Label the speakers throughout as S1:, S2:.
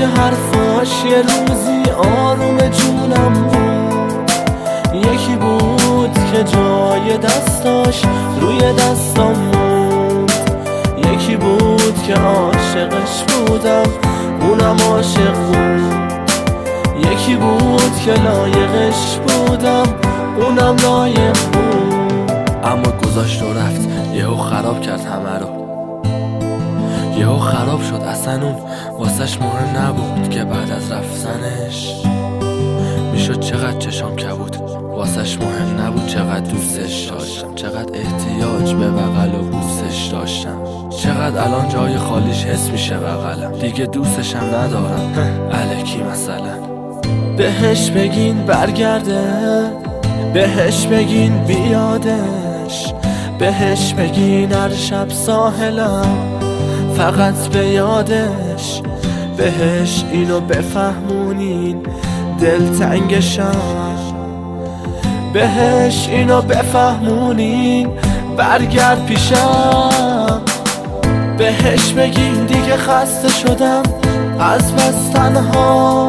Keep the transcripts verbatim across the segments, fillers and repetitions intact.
S1: حرفاش یه روزی آروم جونم بود، یکی بود که جای دستاش روی دستام بود، یکی بود که عاشقش بودم اونم عاشق بود، یکی بود که لایقش بودم اونم لایق بود. اما گذاشت و رفت، یهو خراب کرد همه رو، یهو خراب شد اصلا اون واسش مهم نبود که بعد از رفتنش میشد چقدر چشام کبود. واسش مهم نبود چقدر دوستش داشتم، چقدر احتیاج به بغل و بوسش داشتم، چقدر الان جای خالیش حس میشه بغلم، دیگه دوستشم ندارم الکی مثلا. بهش بگین برگرده، بهش بگین بیادش، بهش بگین هر شب ساحلم فقط به یادش، بهش اینو بفهمونین دلتنگشم، بهش اینو بفهمونین برگرد پیشم، بهش بگین دیگه خسته شدم از بس تنها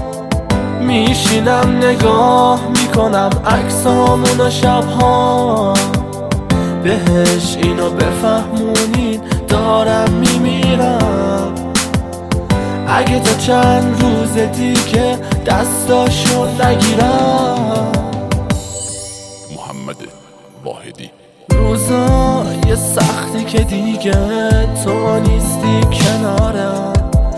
S1: میشینم نگاه میکنم عکسامون و شبها، بهش اینو بفهمونین دارم میمیرم اگه تا چند روز دیگه دستاشو نگیرم.
S2: محمد واحدی.
S1: روزای سختی که دیگه تو نیستی کنارم،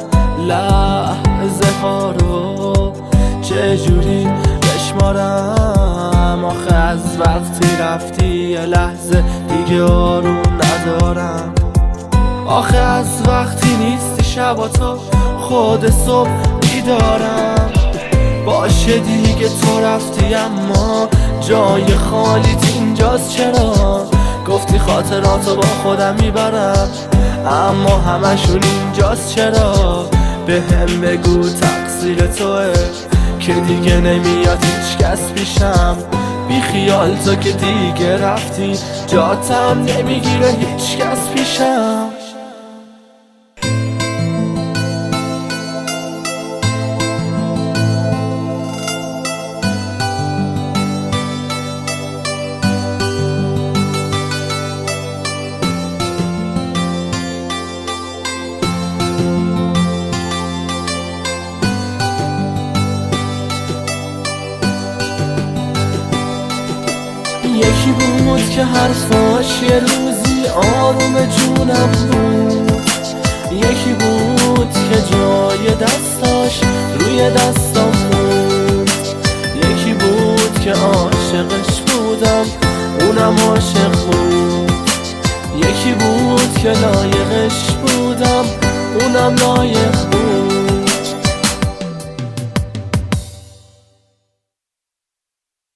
S1: لحظه ها رو چجوری بشمارم، آخه از وقتی رفتی یه لحظه دیگه آروم ندارم، آخه از وقتی نیستی شبا تو خود صبح بیدارم، باشه دیگه تو رفتی اما جای خالیت اینجاست، چرا گفتی خاطراتو با خودم میبرم اما همشون اینجاست، چرا به هم بگو تقصیر توه که دیگه نمیاد هیچ کس پیشم، بی خیال تو که دیگه رفتی جاتم نمیگیره هیچ کس پیشم. یکی بود که حرفاش یه روزی آروم جونم بود، یکی بود که جای دستاش روی دستام بود، یکی بود که عاشقش بودم اونم عاشق بود، یکی بود که لایقش بودم اونم لایق بود.